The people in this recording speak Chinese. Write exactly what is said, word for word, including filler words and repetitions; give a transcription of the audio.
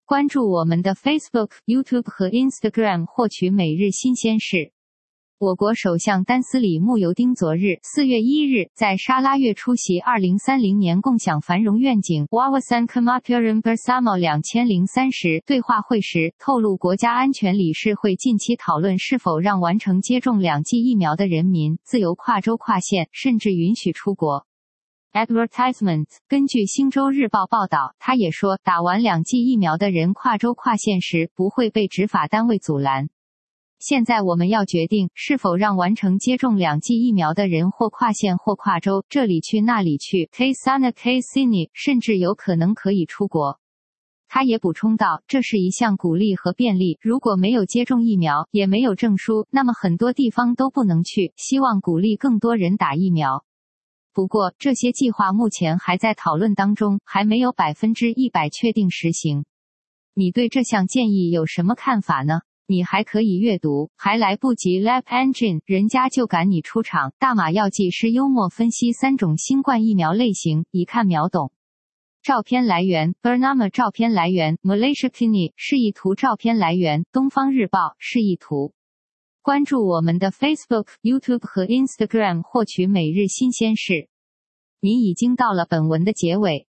关注我们的 Facebook、YouTube 和 Instagram 获取每日新鲜事。我国首相丹斯里慕尤丁昨日四月一日在沙拉越出席二零三零年共享繁荣愿景 Wawasan Kemajuan Bersama 两千零三十对话会时，透露国家安全理事会近期讨论是否让完成接种两剂疫苗的人民自由跨州跨县，甚至允许出国。Advertisement 根据星洲日报报道，他也说，打完两剂疫苗的人跨州跨县时不会被执法单位阻拦。现在我们要决定是否让完成接种两剂疫苗的人或跨县或跨州，这里去那里去 K sana K sini， 甚至有可能可以出国。他也补充道，这是一项鼓励和便利，如果没有接种疫苗，也没有证书，那么很多地方都不能去，希望鼓励更多人打疫苗。不过，这些计划目前还在讨论当中，还没有百分之一百确定实行。你对这项建议有什么看法呢？你还可以阅读，还来不及 Lab Engine， 人家就赶你出场。大马药剂师幽默分析三种新冠疫苗类型，一看秒懂。照片来源 Bernama 照片来源 Malaysia Kini 示意图照片来源东方日报示意图。关注我们的 Facebook、YouTube 和 Instagram 获取每日新鲜事。你已经到了本文的结尾，